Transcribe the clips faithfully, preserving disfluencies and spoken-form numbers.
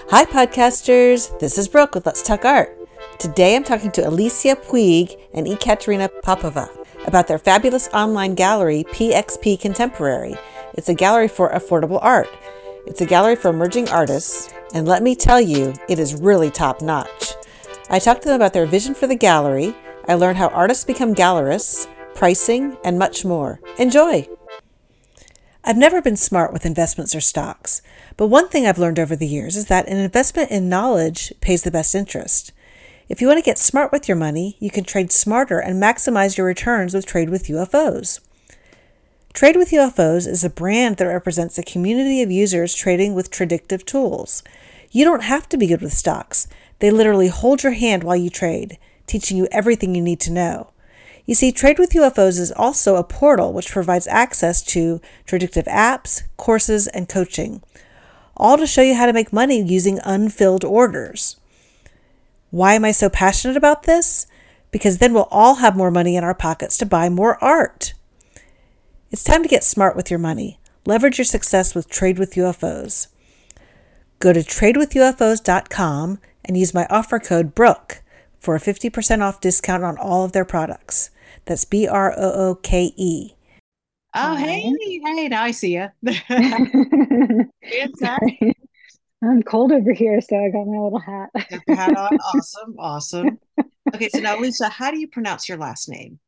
Hi, podcasters. This is Brooke with Let's Talk Art. Today I'm talking to Alicia Puig and Ekaterina Popova about their fabulous online gallery, P X P Contemporary. It's a gallery for affordable art. It's a gallery for emerging artists, and let me tell you, it is really top-notch. I talked to them about their vision for the gallery. I learned how artists become gallerists, pricing, and much more. Enjoy! I've never been smart with investments or stocks, but one thing I've learned over the years is that an investment in knowledge pays the best interest. If you want to get smart with your money, you can trade smarter and maximize your returns with Trade with U F Os. Trade with U F Os is a brand that represents a community of users trading with tradictive tools. You don't have to be good with stocks. They literally hold your hand while you trade, teaching you everything you need to know. You see, Trade with U F Os is also a portal which provides access to predictive apps, courses, and coaching, all to show you how to make money using unfilled orders. Why am I so passionate about this? Because then we'll all have more money in our pockets to buy more art. It's time to get smart with your money. Leverage your success with Trade with U F Os. Go to trade with U F Os dot com and use my offer code Brooke for a fifty percent off discount on all of their products. That's B R O O K E. Oh, Hi. hey, hey, now I see you. Sorry. I'm cold over here, so I got my little hat. Got the hat on. Awesome, awesome. Okay, so now, Lisa, how do you pronounce your last name?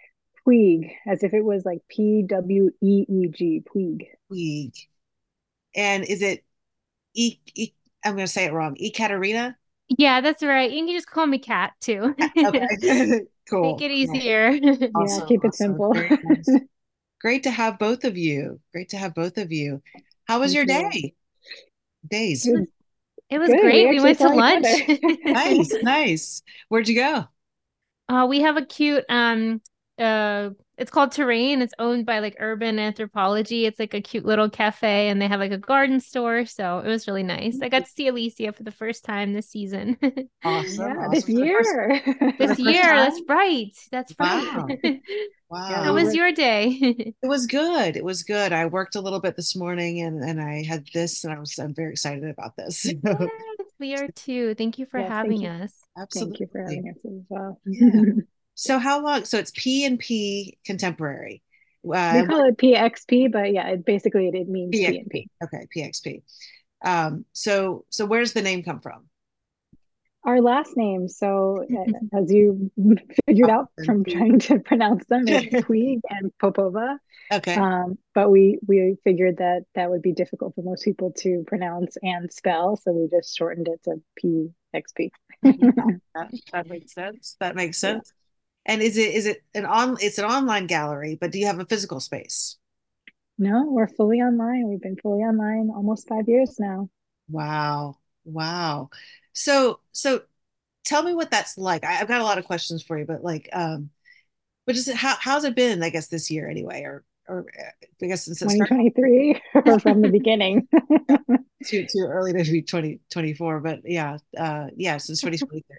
Puig, as if it was like P W E E G, Puig. Puig. And is it E, e I'm going to say it wrong. Ekaterina? Yeah, that's right. You can just call me Kat too. Okay, cool. Make it easier. Yeah, Awesome, keep it awesome. simple. Very nice. Great to have both of you. Great to have both of you. How was Thank your you. day? Days. Good. It was Good. We great. We actually went to saw each lunch. other. Nice, nice. Where'd you go? Uh, we have a cute um uh it's called Terrain. It's owned by like Urban Anthropology. It's like a cute little cafe and they have like a garden store. So it was really nice. I got to see Alicia for the first time this season. Awesome, Yeah, this awesome. For the first year. for the This first year. That's time? right. That's right. Wow. Yeah, How we Wow. was were. your day? It was good. It was good. I worked a little bit this morning and and I had this and I was I'm very excited about this. Yes, we are too. Thank you for Yes, thank having you. us. Thank you for Absolutely. having us as well. Yeah. So how long? So it's P and P Contemporary. Uh, We and call what it P X P, but yeah, it basically it, it means P and P. P X P? Okay, P X P. Um, so so where's the name come from? Our last name, so uh, as you figured Up out and from P. trying to pronounce them, it's Puig and Popova. Okay. Um, but we we figured that that would be difficult for most people to pronounce and spell, so we just shortened it to P X P. That, that makes sense. That makes Yeah. sense. And is it is it an on it's an online gallery, but do you have a physical space? No, we're fully online. We've been fully online almost five years now. Wow. Wow. So so tell me what that's like. I, I've got a lot of questions for you, but like um but just how how's it been, I guess, this year anyway, or or uh, I guess since it started twenty twenty-three or from the beginning. too too early to be twenty twenty-four, but yeah, uh yeah, since twenty twenty-three.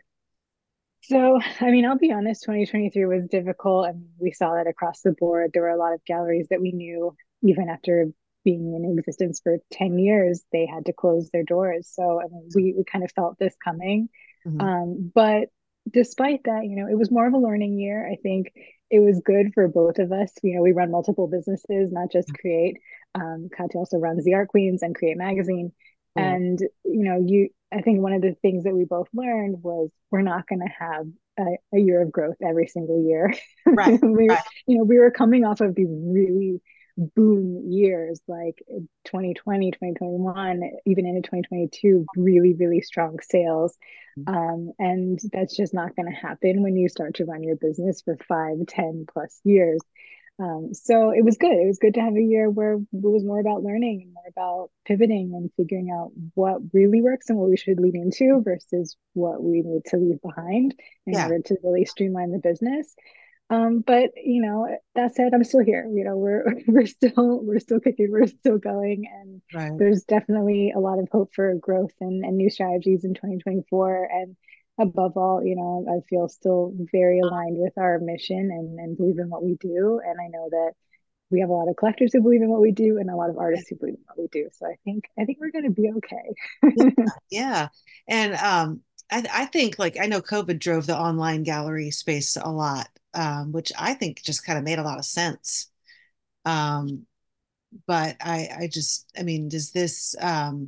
So, I mean, I'll be honest, twenty twenty-three was difficult. I mean, we saw that across the board. There were a lot of galleries that we knew, even after being in existence for ten years, they had to close their doors. So, I mean, we, we kind of felt this coming. Mhm. Um, but despite that, you know, it was more of a learning year. I think it was good for both of us. You know, we run multiple businesses, not just Create. Um, Katya also runs the Art Queens and Create Magazine. Cool. And, you know, you, I think one of the things that we both learned was we're not going to have a, a year of growth every single year. Right, we, right. you know, we were coming off of these really boom years like twenty twenty, twenty twenty-one, even into twenty twenty-two, really, really strong sales. Um, and that's just not going to happen when you start to run your business for five, ten plus years. Um, so it was good. It was good to have a year where it was more about learning and more about pivoting and figuring out what really works and what we should lean into versus what we need to leave behind in Yeah, order to really streamline the business. Um, but you know, that said, I'm still here. You know, we're we're still we're still kicking, we're still going, and right. there's definitely a lot of hope for growth and, and new strategies in twenty twenty-four. And above all, you know, I feel still very aligned with our mission and, and believe in what we do. And I know that we have a lot of collectors who believe in what we do and a lot of artists who believe in what we do. So I think I think we're going to be Yeah, okay. yeah. And um, I, I think like I know COVID drove the online gallery space a lot, um, which I think just kind of made a lot of sense. Um, but I, I just, I mean, does this, um,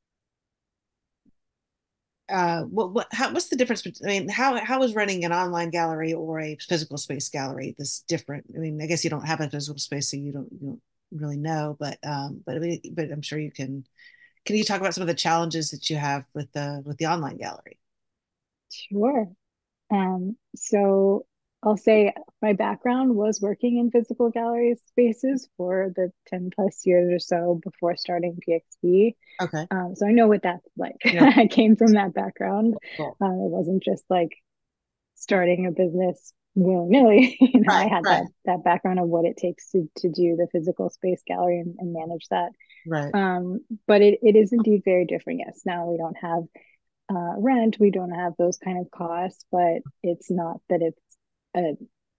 uh, what, what, how, what's the difference between, I mean, how, how is running an online gallery or a physical space gallery this different? I mean, I guess you don't have a physical space, so you don't, you don't really know, but, um, but I mean, but I'm sure you can, can you talk about some of the challenges that you have with the, with the online gallery? Sure. Um, so I'll say my background was working in physical gallery spaces for the ten plus years or so before starting P X P. Okay. Um, so I know what that's like. Yeah. I came from that background. Cool. Um, it wasn't just like starting a business willy-nilly. You know, Right, I had right, that that background of what it takes to to do the physical space gallery and, and manage that. right. Um, but it, it is indeed very different. Yes, now we don't have uh, rent, we don't have those kind of costs, but it's not that it's a,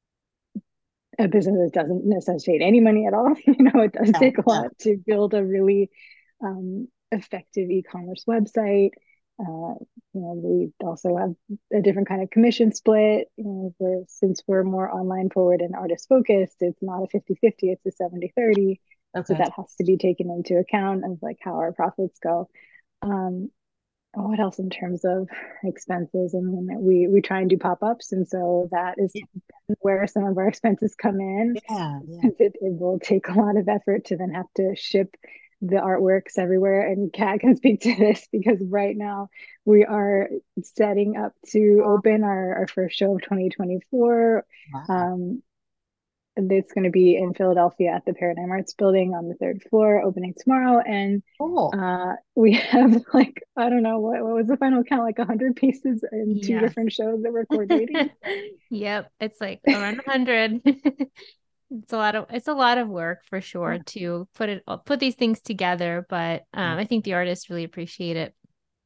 a business that doesn't necessitate any money at all. You know, it does Yeah, take a yeah. lot to build a really um, effective e-commerce website. Uh, you know, we also have a different kind of commission split. You know, we're, since we're more online forward and artist focused, it's not a fifty fifty, it's a seventy thirty. So Okay. that has to be taken into account of like how our profits go. Um, what else in terms of expenses? I mean, we we try and do pop-ups, and so that is Yeah, where some of our expenses come in. yeah, yeah. It, it will take a lot of effort to then have to ship the artworks everywhere. And Kat can speak to this because right now we are setting up to open our, our first show of twenty twenty-four. Wow. Um, it's going to be in Philadelphia at the Paradigm Arts Building on the third floor, opening tomorrow. And Cool. uh, we have like, I don't know, what, what was the final count? Like one hundred pieces in two Yes. different shows that we're coordinating. Yep, it's like around a hundred. It's a lot of it's a lot of work for sure to put it put these things together, but um, I think the artists really appreciate it.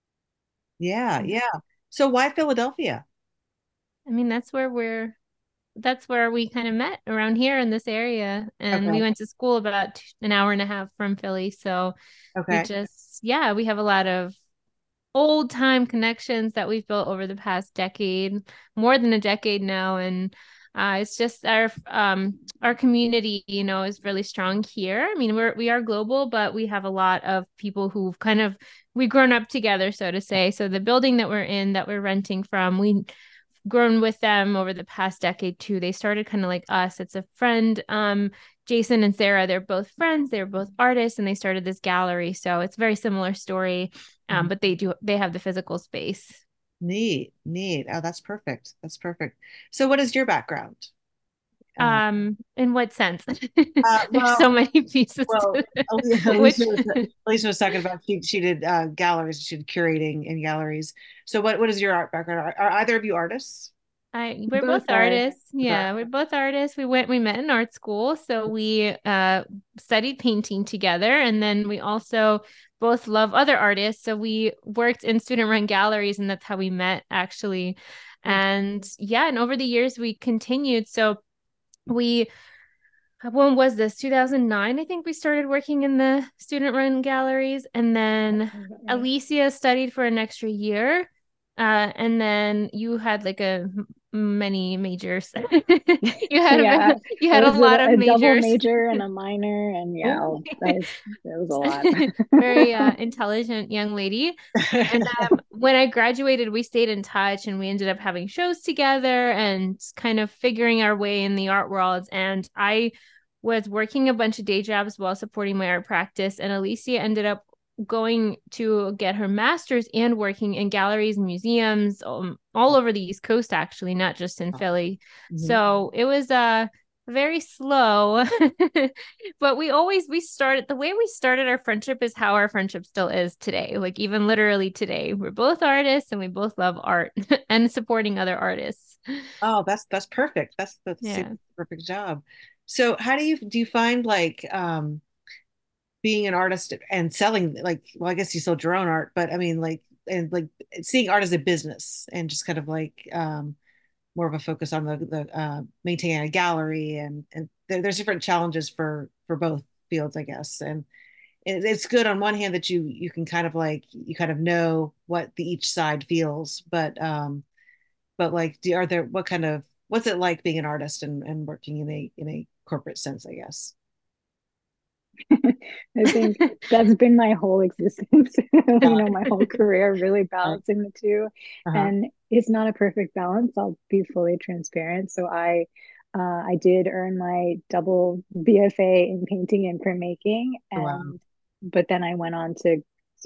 Yeah, yeah. So why Philadelphia? I mean, that's where we're that's where we kind of met around here in this area, and we Okay. went to school about t- an hour and a half from Philly, so we Okay. just yeah, we have a lot of old time connections that we've built over the past decade, more than a decade now. And uh, it's just our um our community, you know, is really strong here. I mean, we're we are global, but we have a lot of people who've kind of we've grown up together, so to say. So the building that we're in, that we're renting from, we grown with them over the past decade too. They started kind of like us. It's a friend, um, Jason and Sarah. They're both friends. They're both artists, and they started this gallery. So it's a very similar story, um, Mhm. but they do they have the physical space. Neat, neat. Oh, that's perfect. That's perfect. So what is your background? Uh, Um, in what sense? uh, There's so well, many pieces well, to it. Alicia Which was, Alicia was talking about she she did uh, galleries, she did curating in galleries. So what what is your art background? Are, are either of you artists? I we're both Both are. artists. Yeah, we're both artists. We went we met in art school, so we uh studied painting together, and then we also both love other artists, so we worked in student run galleries, and that's how we met actually. And yeah, and over the years we continued. So we when was this? two thousand nine, I think we started working in the student run galleries, and That then sounds about right. Alicia studied for an extra year. Uh, and then you had like a many majors. You had Yeah, a, you it had a was lot a, of a double majors. major and a minor, and yeah, Oh. that was that was a lot. Very uh, intelligent young lady. And um, when I graduated, we stayed in touch, and we ended up having shows together and kind of figuring our way in the art world. And I was working a bunch of day jobs while supporting my art practice. And Alicia ended up going to get her master's and working in galleries and museums um, all over the East Coast, actually, not just in Philly. Mhm. So it was uh, very slow. But we always we started the way we started our friendship is how our friendship still is today. Like even literally today, we're both artists and we both love art and supporting other artists. Oh, that's that's perfect. That's that's a Yeah. super perfect job. So how do you do you find like um being an artist and selling like well, I guess you sold your own art, but I mean like and like seeing art as a business and just kind of like um more of a focus on the the uh, maintaining a gallery, and and there, there's different challenges for for both fields, I guess. And it, it's good on one hand that you you can kind of like you kind of know what the each side feels, but um, but like, do, are there what kind of what's it like being an artist and, and working in a in a corporate sense, I guess? I think that's been my whole existence, you Yeah. know, my whole career, really balancing the two. Uh-huh. And it's not a perfect balance. I'll be fully transparent. So I, uh, I did earn my double B F A in painting and printmaking, Wow. and but then I went on to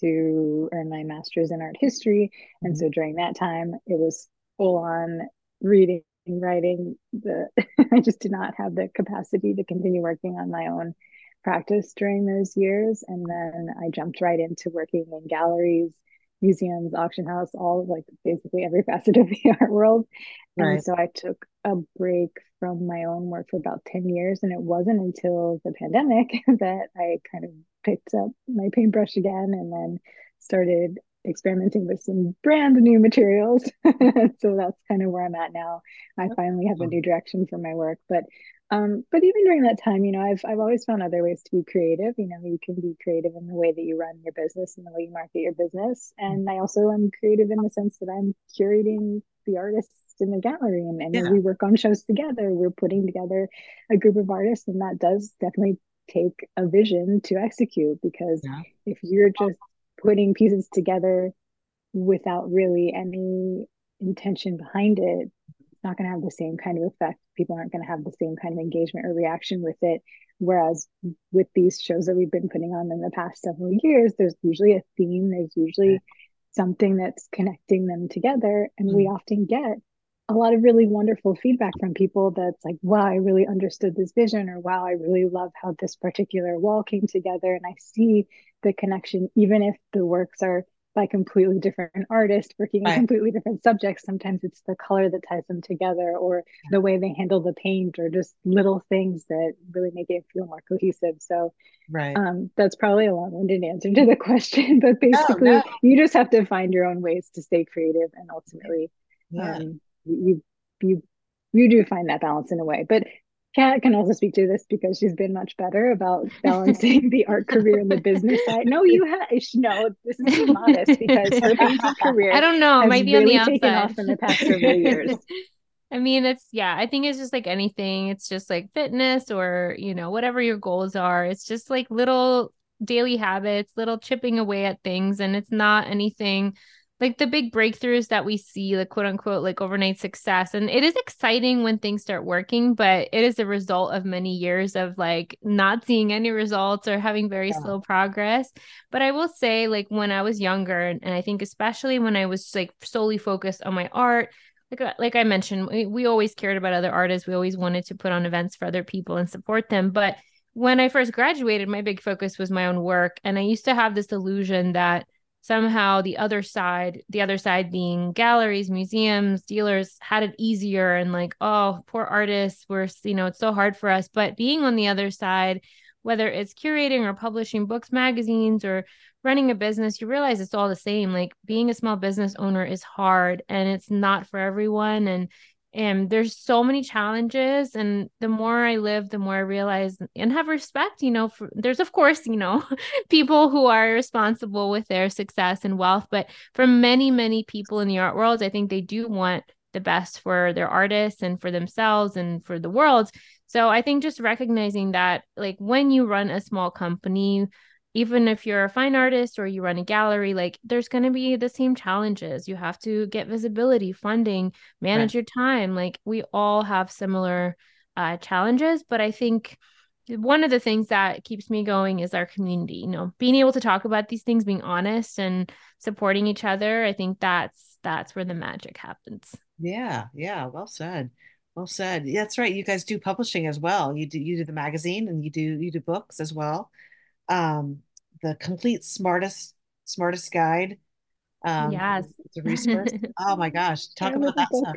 to earn my master's in art history. And Mhm. so during that time, it was full on reading, writing. The I just did not have the capacity to continue working on my own practice during those years. And then I jumped right into working in galleries, museums, auction house, all of like basically every facet of the art world. And Right. so I took a break from my own work for about ten years. And it wasn't until the pandemic that I kind of picked up my paintbrush again and then started experimenting with some brand new materials. So that's kind of where I'm at now. I finally have a new direction for my work. But um, but even during that time, you know, I've I've always found other ways to be creative. You know, you can be creative in the way that you run your business and the way you market your business. And I also am creative in the sense that I'm curating the artists in the gallery. And, and when Yeah. we work on shows together, we're putting together a group of artists, and that does definitely take a vision to execute, because Yeah. if you're just putting pieces together without really any intention behind it, it's not going to have the same kind of effect. People aren't going to have the same kind of engagement or reaction with it. Whereas with these shows that we've been putting on in the past several years, there's usually a theme, there's Right. usually something that's connecting them together. And we Mhm. often get a lot of really wonderful feedback from people that's like, wow, I really understood this vision, or wow, I really love how this particular wall came together. And I see the connection, even if the works are by completely different artists working in Right. completely different subjects. Sometimes it's the color that ties them together, or the way they handle the paint, or just little things that really make it feel more cohesive. So Right. um, that's probably a long-winded answer to the question, but No, no. basically, you just have to find your own ways to stay creative, and ultimately, Yeah. um, you you you do find that balance in a way. But Kat can also speak to this because she's been much better about balancing the art career and the business side. No, you have no. This is being modest, because her painting I career don't know. It has might be on the really taken outside. off in the past several years. I mean, it's yeah, I think it's just like anything. It's just like fitness or, you know, whatever your goals are. It's just like little daily habits, little chipping away at things. And it's not anything like the big breakthroughs that we see, like quote unquote, like overnight success. And it is exciting when things start working, but it is a result of many years of like not seeing any results or having very Yeah. slow progress. But I will say, like when I was younger, and I think especially when I was like solely focused on my art, like like I mentioned, we, we always cared about other artists. We always wanted to put on events for other people and support them. But when I first graduated, my big focus was my own work. And I used to have this illusion that somehow the other side, the other side being galleries, museums, dealers, had it easier, and like, oh, poor artists, we're, you know, it's so hard for us. But being on the other side, whether it's curating or publishing books, magazines, or running a business, you realize it's all the same. Like being a small business owner is hard and it's not for everyone. And and there's so many challenges. And the more I live, the more I realize and have respect, you know, for, there's of course, you know, people who are responsible with their success and wealth. But for many, many people in the art world, I think they do want the best for their artists and for themselves and for the world. So I think just recognizing that, like when you run a small company, even if you're a fine artist or you run a gallery, like there's going to be the same challenges. You have to get visibility, funding, Right. manage your time. Like we all have similar uh, challenges, but I think one of the things that keeps me going is our community, you know, being able to talk about these things, being honest and supporting each other. I think that's that's where the magic happens. Yeah. Yeah. Well said. Well said. Yeah, that's right. You guys do publishing as well. You do you do the magazine, and you do you do books as well. Um, the complete smartest smartest guide. Um, Yes. it's a resource. Oh my gosh. I Talk love about the that book. stuff.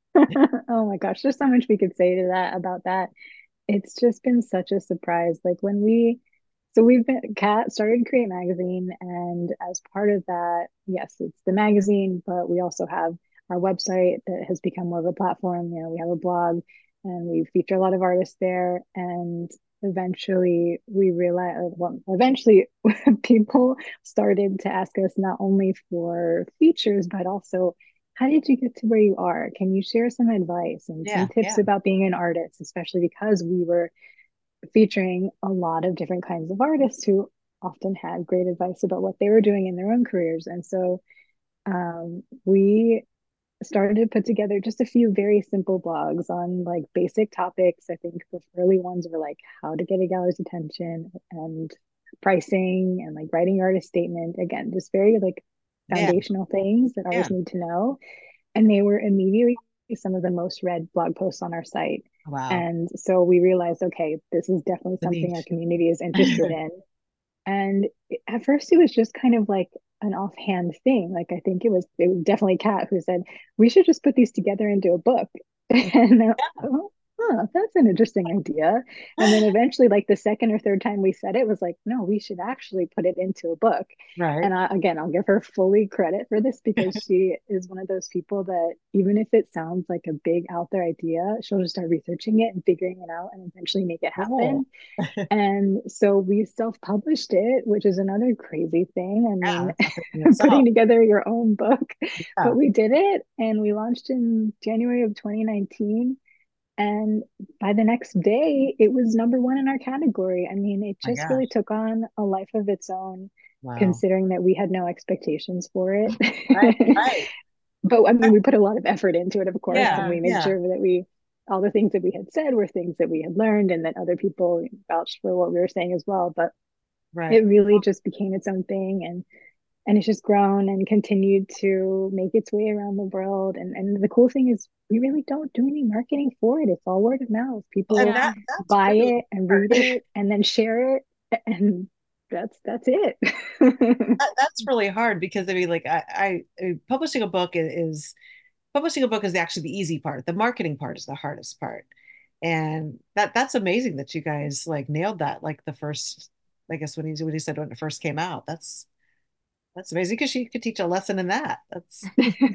Oh my gosh, there's so much we could say to that about that. It's just been such a surprise. Like when we, so we've been, Kat started Create Magazine, and as part of that, yes, it's the magazine, but we also have our website that has become more of a platform. You know, we have a blog and we feature a lot of artists there. And eventually we realized, well, eventually people started to ask us not only for features, but also, how did you get to where you are? Can you share some advice and some Yeah, tips yeah. about being an artist, especially because we were featuring a lot of different kinds of artists who often had great advice about what they were doing in their own careers. And so um, we started to put together just a few very simple blogs on like basic topics. I think the early ones were like how to get a gallery's attention and pricing and like writing your artist statement. Again, just very like Yeah, foundational things that yeah. artists need to know. And they were immediately some of the most read blog posts on our site. Wow. And so we realized, okay, this is definitely The something our niche. community is interested in. And at first it was just kind of like an offhand thing. Like I think it was it was definitely Kat who said, we should just put these together into a book. And then, oh, huh, that's an interesting idea. And then eventually, like the second or third time we said it was like, no, we should actually put it into a book. Right. And I, again, I'll give her fully credit for this because she is one of those people that even if it sounds like a big out there idea, she'll just start researching it and figuring it out and eventually make it Cool. happen. And so we self-published it, which is another crazy thing. I Yeah, mean, that's something in itself. putting together your own book, Yeah. but we did it and we launched in January of twenty nineteen. And by the next day, it was number one in our category. I mean, it My just gosh. really took on a life of its own, Wow. considering that we had no expectations for it. Right, right. But I mean, we put a lot of effort into it, of course, and Yeah, we made yeah. sure that we, all the things that we had said were things that we had learned and that other people vouched for what we were saying as well. But Right. it really just became its own thing. And and it's just grown and continued to make its way around the world. And and the cool thing is we really don't do any marketing for it. It's all word of mouth. And People Yeah. that that's buy really it and hard. read it and then share it. And that's that's it. That, that's really hard because I mean, like I, I, I mean, publishing a book i- is publishing a book is actually the easy part. The marketing part is the hardest part, and that that's amazing that you guys like nailed that. Like the first, I guess when he when he said when it first came out, that's that's amazing because you could teach a lesson in that. That's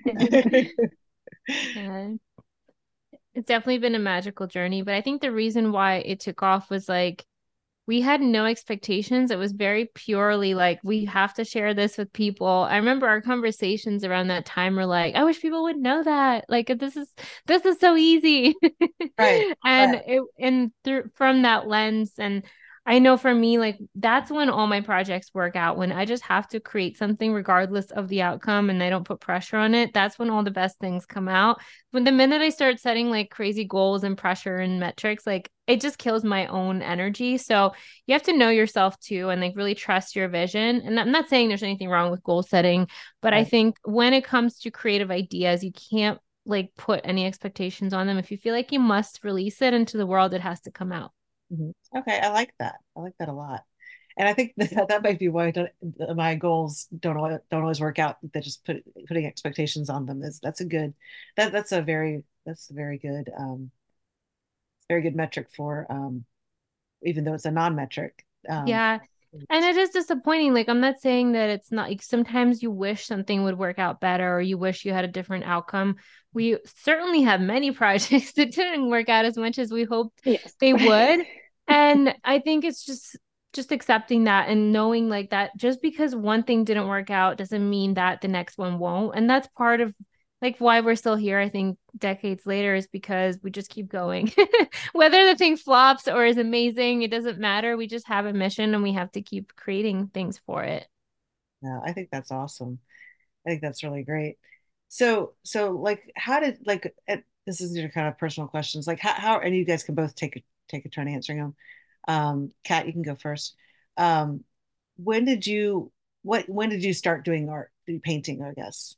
Yeah. It's definitely been a magical journey, but I think the reason why it took off was like we had no expectations. It was very purely like we have to share this with people. I remember our conversations around that time were like, I wish people would know that. Like this is this is so easy. right, And right. it and through from that lens and I know for me, like that's when all my projects work out. When I just have to create something regardless of the outcome and I don't put pressure on it, that's when all the best things come out. When the minute I start setting like crazy goals and pressure and metrics, like it just kills my own energy. So you have to know yourself too and like really trust your vision. And I'm not saying there's anything wrong with goal setting, but I Right. think when it comes to creative ideas, you can't like put any expectations on them. If you feel like you must release it into the world, it has to come out. Mhm. Okay, I like that. I like that a lot. And I think that that might be why I don't, my goals don't al- don't always work out. That just put putting expectations on them is that's a good that that's a very that's a very good um very good metric for um even though it's a non-metric. Um Yeah. And it is disappointing. Like, I'm not saying that it's not like sometimes you wish something would work out better or you wish you had a different outcome. We certainly have many projects that didn't work out as much as we hoped Yes. they would. And I think it's just just accepting that and knowing like that just because one thing didn't work out doesn't mean that the next one won't. And that's part of like why we're still here, I think, decades later is because we just keep going. Whether the thing flops or is amazing, it doesn't matter. We just have a mission and we have to keep creating things for it. yeah, I think that's awesome. I think that's really great. So so like how did like it, this is your kind of personal questions like how, how and you guys can both take a take a turn answering them. Um Kat, you can go first. Um when did you what when did you start doing art, do painting, I guess?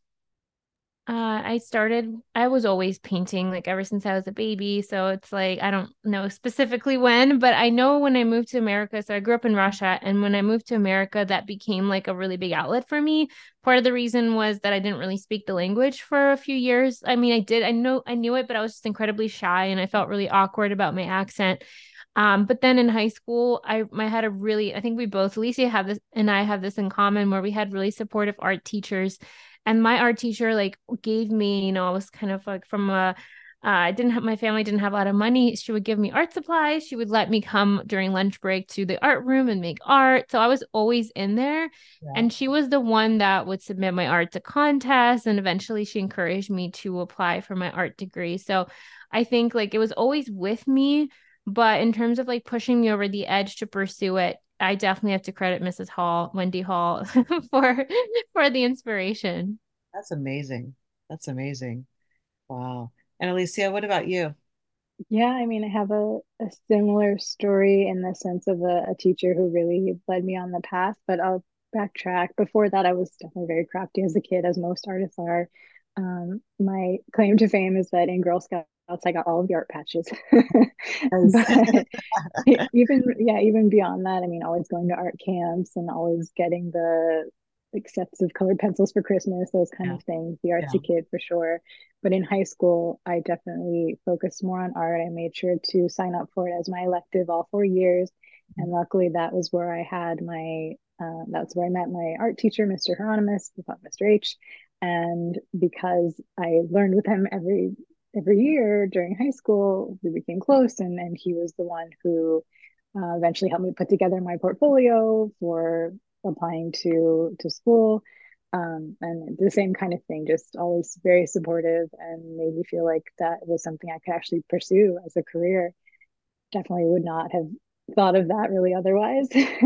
Uh, I started, I was always painting like ever since I was a baby. So it's like, I don't know specifically when, but I know when I moved to America. So I grew up in Russia. And when I moved to America, that became like a really big outlet for me. Part of the reason was that I didn't really speak the language for a few years. I mean, I did, I know, I knew it, but I was just incredibly shy and I felt really awkward about my accent. Um, but then in high school, I, I had a really, I think we both, Alicia have this and I have this in common where we had really supportive art teachers And my art teacher like gave me, you know, I was kind of like from a uh, I didn't have my family didn't have a lot of money. She would give me art supplies. She would let me come during lunch break to the art room and make art. So I was always in there. Yeah. And she was the one that would submit my art to contests. And eventually she encouraged me to apply for my art degree. So I think like it was always with me. But in terms of like pushing me over the edge to pursue it, I definitely have to credit Missus Hall, Wendy Hall, for for the inspiration. That's amazing. That's amazing. Wow. And Alicia, what about you? Yeah, I mean, I have a, a similar story in the sense of a, a teacher who really led me on the path, but I'll backtrack. Before that, I was definitely very crafty as a kid, as most artists are. Um, my claim to fame is that in Girl Scouts, I got all of the art patches. Nice. But even, yeah, even beyond that, I mean, always going to art camps and always getting the like sets of colored pencils for Christmas, those kind Yeah. of things, the Yeah. artsy kid for sure. But in high school, I definitely focused more on art. I made sure to sign up for it as my elective all four years. And luckily, that was where I had my, uh, that's where I met my art teacher, Mister Hieronymus, we thought Mister H. And because I learned with him every every year during high school, we became close. And, and he was the one who uh, eventually helped me put together my portfolio for applying to to school. Um, and the same kind of thing, just always very supportive and made me feel like that was something I could actually pursue as a career. Definitely would not have thought of that really otherwise.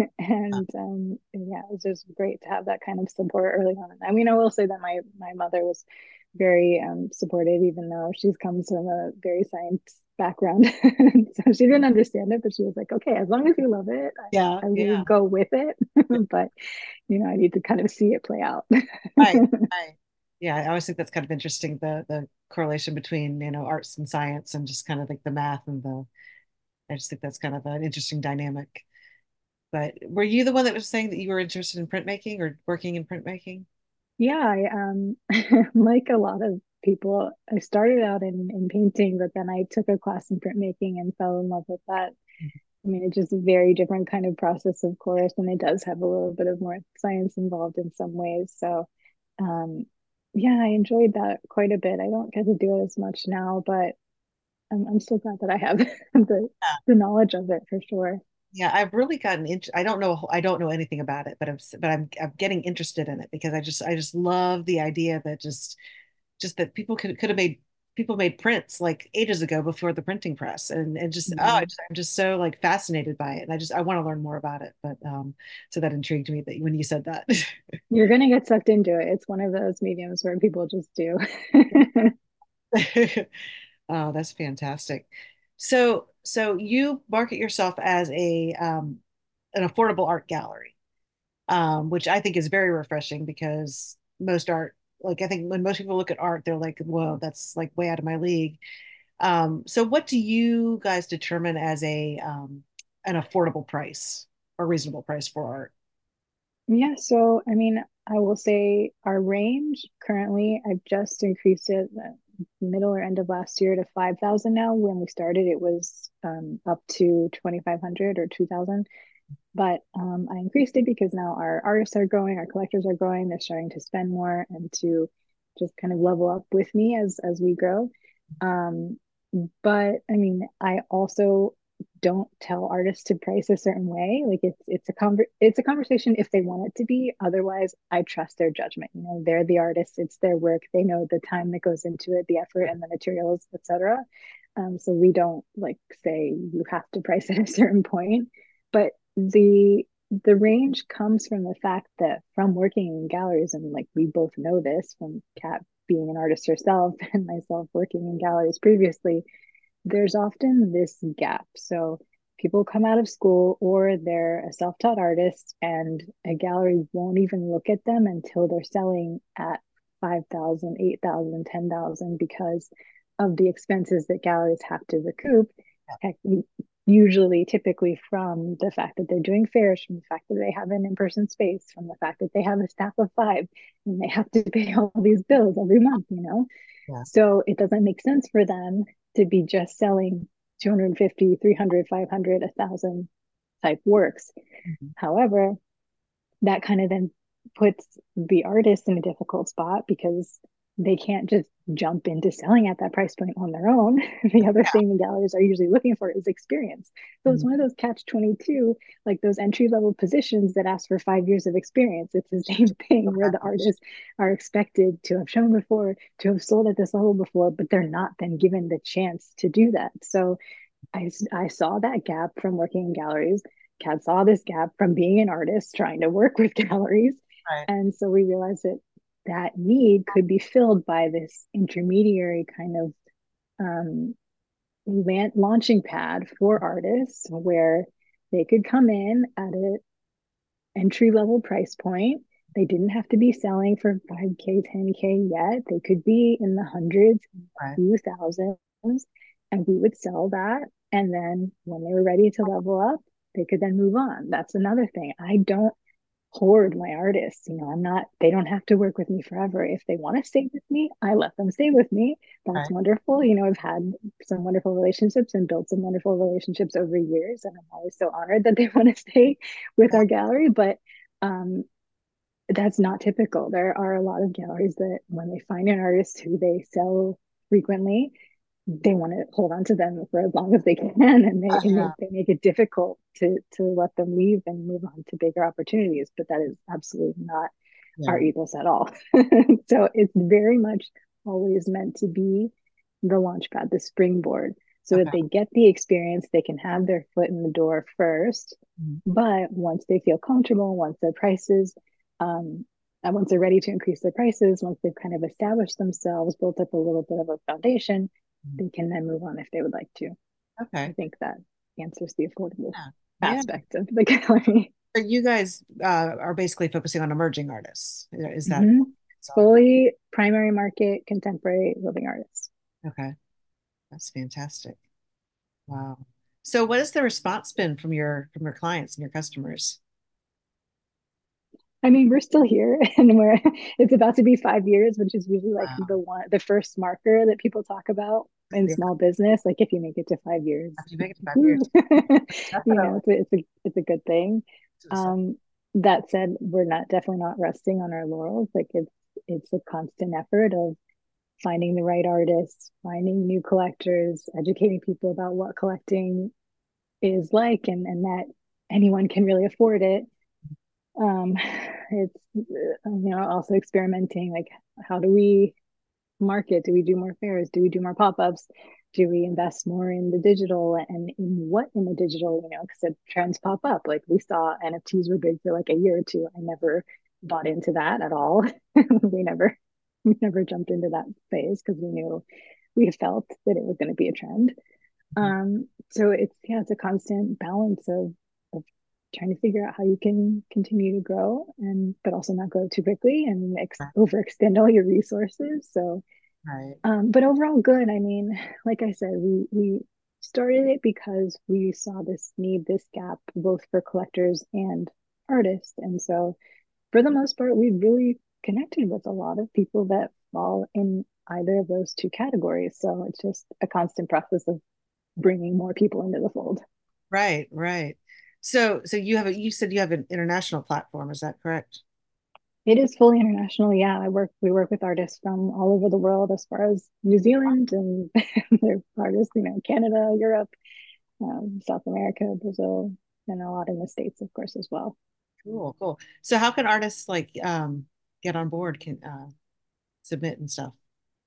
And um, yeah, it was just great to have that kind of support early on. I mean, I will say that my my mother was very um, supportive, even though she's comes from a very science background. So she didn't understand it, but she was like, okay, as long as you love it, Yeah. I, I will Yeah. go with it. But you know, I need to kind of see it play out. Right. Right. Yeah. I always think that's kind of interesting, the the correlation between, you know, arts and science and just kind of like the math and the, I just think that's kind of an interesting dynamic. But were you the one that was saying that you were interested in printmaking or working in printmaking? Yeah, I um like a lot of people, I started out in in painting, but then I took a class in printmaking and fell in love with that. I mean, it's just a very different kind of process, of course, and it does have a little bit of more science involved in some ways. So, um, yeah, I enjoyed that quite a bit. I don't get to do it as much now, but I'm I'm still glad that I have the the knowledge of it for sure. Yeah, I've really gotten into, I don't know I don't know anything about it, but I'm but I'm I'm getting interested in it because I just I just love the idea that just just that people could could have made people made prints like ages ago before the printing press, and and just oh I Mhm. just, I'm just so like fascinated by it, and I just I want to learn more about it. But um so that intrigued me that when you said that. You're gonna get sucked into it. It's one of those mediums where people just do. Oh, that's fantastic. So so you market yourself as a um an affordable art gallery, um, which I think is very refreshing because most art, like I think when most people look at art, they're like, whoa, that's like way out of my league. Um, so what do you guys determine as a um, an affordable price or reasonable price for art? Yeah, so I mean, I will say our range currently, I've just increased it uh, middle or end of last year to five thousand now. When we started, it was um, up to twenty-five hundred or two thousand. But um, I increased it because now our artists are growing, our collectors are growing, they're starting to spend more and to just kind of level up with me as as we grow. Um, but I mean, I also don't tell artists to price a certain way. Like it's it's a conver it's a conversation if they want it to be. Otherwise, I trust their judgment. You know, they're the artists, it's their work. They know the time that goes into it, the effort and the materials, et cetera. Um, so we don't like say you have to price at a certain point. But the the range comes from the fact that from working in galleries, and like we both know this from Kat being an artist herself and myself working in galleries previously, there's often this gap. So people come out of school or they're a self-taught artist and a gallery won't even look at them until they're selling at five thousand, eight thousand, ten thousand because of the expenses that galleries have to recoup. Heck, usually typically from the fact that they're doing fairs, from the fact that they have an in-person space, from the fact that they have a staff of five and they have to pay all these bills every month, you know? Yeah. So it doesn't make sense for them to be just selling two hundred fifty, three hundred, five hundred, one thousand type works. Mhm. However, that kind of then puts the artist in a difficult spot because they can't just jump into selling at that price point on their own. The other Yeah. thing the galleries are usually looking for is experience. So it's Mhm. one of those catch twenty-two, like those entry level positions that ask for five years of experience. It's the same thing where the artists are expected to have shown before, to have sold at this level before, but they're not then given the chance to do that. So I, I saw that gap from working in galleries. Kat saw this gap from being an artist trying to work with galleries. Right. And so we realized that that need could be filled by this intermediary kind of um, launching pad for artists where they could come in at an entry level price point. They didn't have to be selling for five K, ten K yet. They could be in the hundreds, Right. few thousands, and we would sell that. And then when they were ready to level up, they could then move on. That's another thing. I don't hoard my artists. You know, I'm not, they don't have to work with me forever. If they want to stay with me, I let them stay with me. That's Right. wonderful. You know, I've had some wonderful relationships and built some wonderful relationships over years. And I'm always so honored that they want to stay with our gallery. But um, that's not typical. There are a lot of galleries that when they find an artist who they sell frequently, they want to hold on to them for as long as they can, and they, Uh, and yeah. they, they make it difficult to to let them leave and move on to bigger opportunities. But that is absolutely not Yeah. our ethos at all. So it's very much always meant to be the launch pad, the springboard, so Okay. that they get the experience, they can have their foot in the door first. Mhm. But once they feel comfortable, once their prices, um, and once they're ready to increase their prices, once they've kind of established themselves, built up a little bit of a foundation, Mhm. they can then move on if they would like to. I Okay. think that answers the affordable Yeah. Yeah. aspect of the gallery. So you guys uh, are basically focusing on emerging artists. Is that Mhm. it's all? Fully primary market, contemporary living artists. Okay. That's fantastic. Wow. So what has the response been from your from your clients and your customers? I mean, we're still here and we're it's about to be five years, which is usually like Wow. the one the first marker that people talk about in Yeah. small business. Like if you make it to five years, After you make it to five years. woo, you know, Definitely. it's a, it's a it's a good thing. So- Um, that said, we're not definitely not resting on our laurels. Like it's it's a constant effort of finding the right artists, finding new collectors, educating people about what collecting is like, and and that anyone can really afford it. Um, it's uh, you know also experimenting, like how do we market? Do we do more fairs? Do we do more pop-ups? Do we invest more in the digital, and in what in the digital? You know, because trends pop up. Like we saw N F Ts were big for like a year or two. I never bought into that at all. we never we never jumped into that phase because we knew we felt that it was going to be a trend. Mhm. Um, so it's yeah, it's a constant balance of of trying to figure out how you can continue to grow and but also not grow too quickly and ex Right. overextend all your resources. So Right. um, but overall good. I mean, like I said, we we started it because we saw this need, this gap, both for collectors and artists. And so for the most part, we really connected with a lot of people that fall in either of those two categories. So it's just a constant process of bringing more people into the fold. Right. Right. So so you have a you said you have an international platform, is that correct? It is fully international. Yeah, I work. We work with artists from all over the world, as far as New Zealand, and there are artists, you know, Canada, Europe, um, South America, Brazil, and a lot in the States, of course, as well. Cool, cool. So how can artists like um get on board, can uh submit and stuff?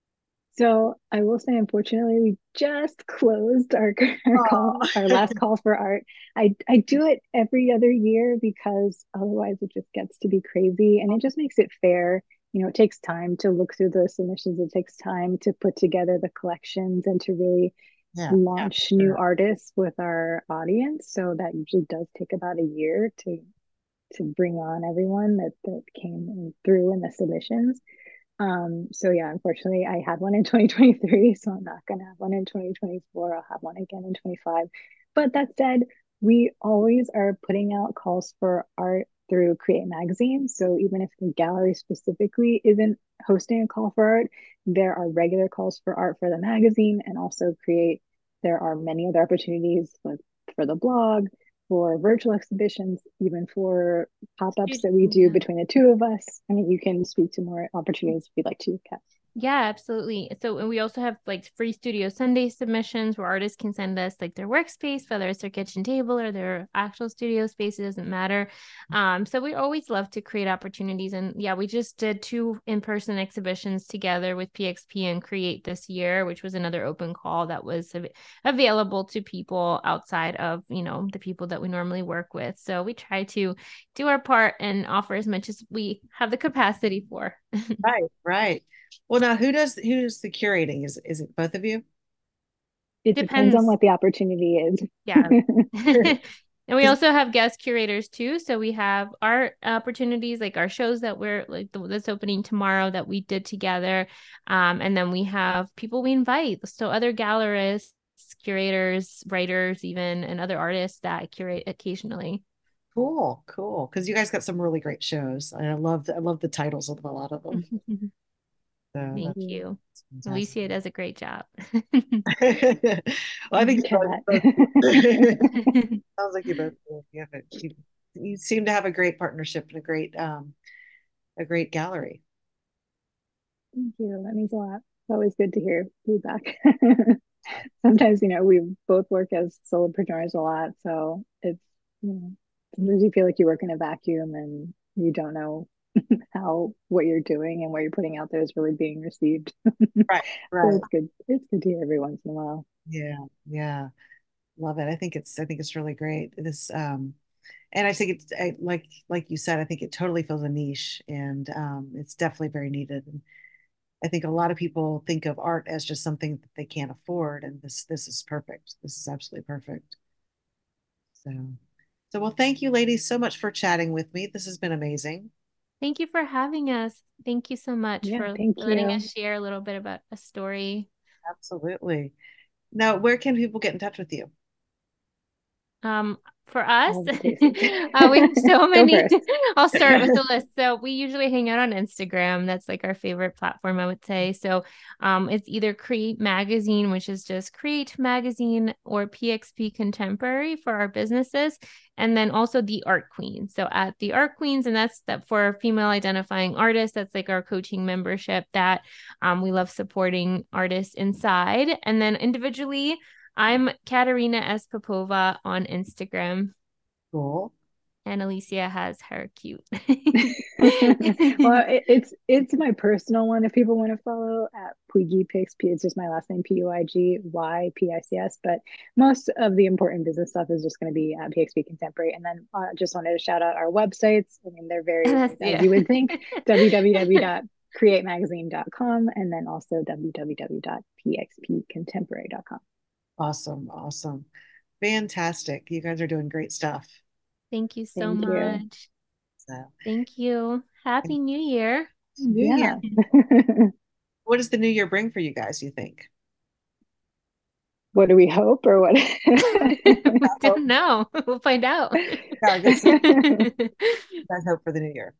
So I will say, unfortunately, we just closed our, our call, Oh. our last call for art. I I do it every other year because otherwise it just gets to be crazy, and it just makes it fair. You know, it takes time to look through the submissions. It takes time to put together the collections and to really Yeah, yeah, launch for new sure. artists with our audience. So that usually does take about a year to to bring on everyone that that came through in the submissions. Um, so yeah, unfortunately, I had one in twenty twenty-three, so I'm not gonna have one in twenty twenty-four. I'll have one again in twenty-five. But that said, we always are putting out calls for art through Create Magazine. So even if the gallery specifically isn't hosting a call for art, there are regular calls for art for the magazine and also Create. There are many other opportunities with, for the blog, for virtual exhibitions, even for pop-ups that we do Yeah. between the two of us. I mean, you can speak to more opportunities if you'd like to, Kat. Yeah, absolutely. So, and we also have like free Studio Sunday submissions where artists can send us like their workspace, whether it's their kitchen table or their actual studio space, it doesn't matter. Um, so we always love to create opportunities. And yeah, we just did two in-person exhibitions together with P X P and Create this year, which was another open call that was av- available to people outside of, you know, the people that we normally work with. So we try to do our part and offer as much as we have the capacity for. Right, right. Well, now who does who does the curating? Is is it both of you? It depends on Depends. what the opportunity is. Yeah. Sure. And we 'Cause- also have guest curators too. So we have art opportunities, like our shows that we're like the, that's opening tomorrow that we did together. Um, and then we have people we invite. So other gallerists, curators, writers, even, and other artists that curate occasionally. Cool, cool. Because you guys got some really great shows. And I love the, I love the titles of a lot of them. So Thank that's you. fantastic. Alicia does a great job. Well, I think you both, Kat. both- sounds like you both do. You, have a, you, you seem to have a great partnership and a great um a great gallery. Thank you. That means a lot. It's always good to hear feedback. Sometimes, you know, we both work as solopreneurs a lot, so it's, you know, sometimes you feel like you work in a vacuum and you don't know how what you're doing and what you're putting out there is really being received. Right, So right. it's good. It's good to hear every once in a while. Yeah, yeah. Love it. I think it's I think it's really great. This um and I think it's I, like like you said, I think it totally fills a niche and um it's definitely very needed. And I think a lot of people think of art as just something that they can't afford, and this this is perfect. This is absolutely perfect. So so well, thank you ladies so much for chatting with me. This has been amazing. Thank you for having us. Thank you so much Yeah, for thank letting you. us share a little bit about a story. Absolutely. Now, where can people get in touch with you? Um, for us, All the places. uh, we have so Go many. first. I'll start with the list. So we usually hang out on Instagram. That's like our favorite platform, I would say. So um, it's either Create Magazine, which is just Create Magazine, or P X P Contemporary for our businesses, and then also the Art Queen. So at the Art Queens, and that's that for female identifying artists. That's like our coaching membership that um, we love supporting artists inside, and then individually. I'm Katerina S. Popova on Instagram, Cool. and Alicia has her cute. Well, it, it's it's my personal one. If people want to follow at Puigi P X P, it's just my last name P U I G Y P I C S. But most of the important business stuff is just going to be at P X P Contemporary. And then I uh, just wanted to shout out our websites. I mean, they're very That's, as yeah. you would think. w w w dot create magazine dot com and then also w w w dot p x p contemporary dot com. Awesome, awesome. Fantastic. You guys are doing great stuff. Thank you so Thank you. much. So, Thank you. Happy New Year. New Yeah. Year. What does the new year bring for you guys, you think? What do we hope or what? We don't know. We'll find out. Yeah, I guess so. What do you guys hope for the new year?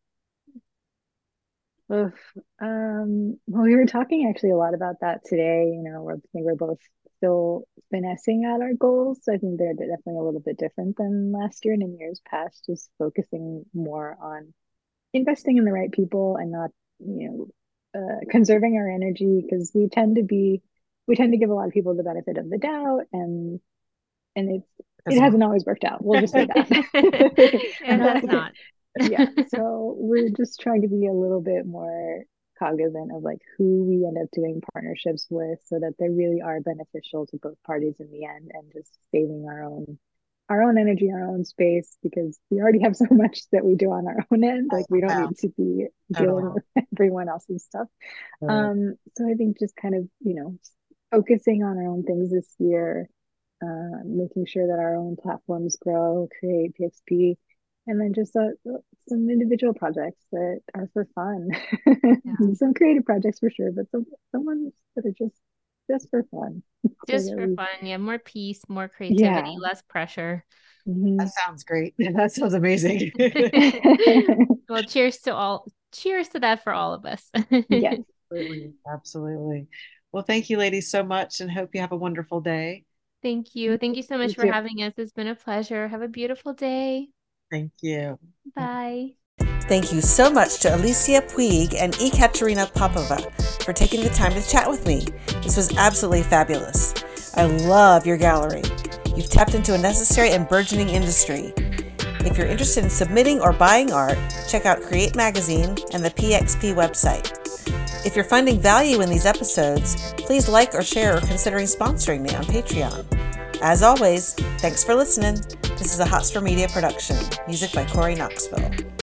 Oof. Um, well, we were talking actually a lot about that today. You know, we're, I think we're both still finessing out our goals. So I think they're definitely a little bit different than last year and in years past, just focusing more on investing in the right people and not, you know, uh, conserving our energy because we tend to be, we tend to give a lot of people the benefit of the doubt and and it's it hasn't always worked out. We'll just say that. It has not. Yeah. So we're just trying to be a little bit more cognizant of like who we end up doing partnerships with so that they really are beneficial to both parties in the end and just saving our own our own energy, our own space, because we already have so much that we do on our own end. Like we don't need to be dealing Totally. with everyone else's stuff. Totally. Um, so I think just kind of, you know, focusing on our own things this year, uh, making sure that our own platforms grow, create P X P, and then just uh, some individual projects that are for fun. Yeah. Some creative projects for sure, but some some ones that are just just for fun. Just so for we, fun. Yeah. More peace, more creativity, yeah. less pressure. Mm-hmm. That sounds great. That sounds amazing. Well, cheers to all. Cheers to that for all of us. Yes. Absolutely. Absolutely. Well, thank you, ladies, so much, and hope you have a wonderful day. Thank you. Thank you so much You for too. having us. It's been a pleasure. Have a beautiful day. Thank you. Bye. Thank you so much to Alicia Puig and Ekaterina Popova for taking the time to chat with me. This was absolutely fabulous. I love your gallery. You've tapped into a necessary and burgeoning industry. If you're interested in submitting or buying art, check out Create Magazine and the P X P website. If you're finding value in these episodes, please like or share or considering sponsoring me on Patreon. As always, thanks for listening. This is a Hotspur Media production. Music by Corey Knoxville.